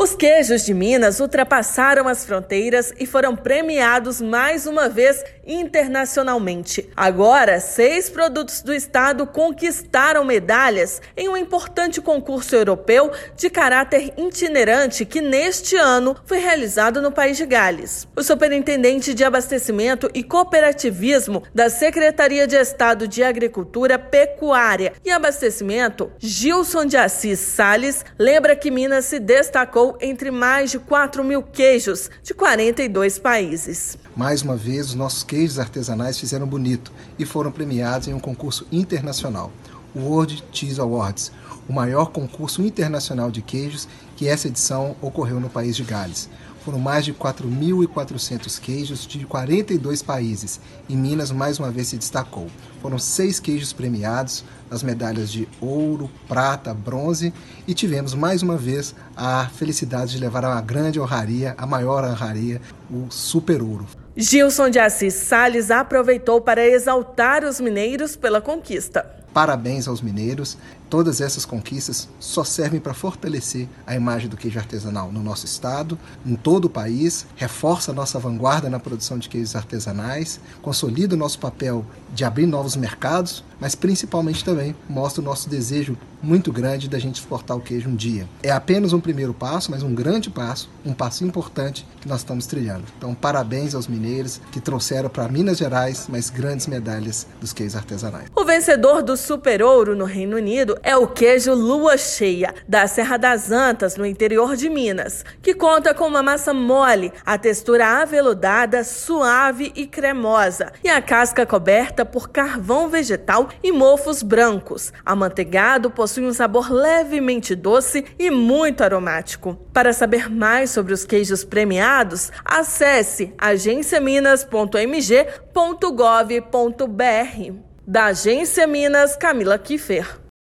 Os queijos de Minas ultrapassaram as fronteiras e foram premiados mais uma vez internacionalmente. Agora, 6 produtos do estado conquistaram medalhas em um importante concurso europeu de caráter itinerante que neste ano foi realizado no País de Gales. O superintendente de Abastecimento e Cooperativismo da Secretaria de Estado de Agricultura, Pecuária e Abastecimento, Gilson de Assis Salles, lembra que Minas se destacou entre mais de 4.000 queijos de 42 países. Mais uma vez, os nossos queijos artesanais fizeram bonito e foram premiados em um concurso internacional, o World Cheese Awards, o maior concurso internacional de queijos, que essa edição ocorreu no País de Gales. Foram mais de 4.400 queijos de 42 países e Minas mais uma vez se destacou. Foram 6 queijos premiados, as medalhas de ouro, prata, bronze e tivemos mais uma vez a felicidade de levar a grande honraria, a maior honraria, o Super Ouro. Gilson de Assis Salles aproveitou para exaltar os mineiros pela conquista. Parabéns aos mineiros. Todas essas conquistas só servem para fortalecer a imagem do queijo artesanal no nosso estado, em todo o país, reforça a nossa vanguarda na produção de queijos artesanais, consolida o nosso papel de abrir novos mercados, mas principalmente também mostra o nosso desejo muito grande da gente exportar o queijo um dia. É apenas um primeiro passo, mas um grande passo, um passo importante que nós estamos trilhando. Então, parabéns aos mineiros que trouxeram para Minas Gerais mais grandes medalhas dos queijos artesanais. O vencedor do Super Ouro no Reino Unido é o queijo Lua Cheia, da Serra das Antas, no interior de Minas, que conta com uma massa mole, a textura aveludada, suave e cremosa, e a casca coberta por carvão vegetal e mofos brancos. Amanteigado, possui um sabor levemente doce e muito aromático. Para saber mais sobre os queijos premiados, acesse agenciaminas.mg.gov.br. Da Agência Minas, Camila Kiffer.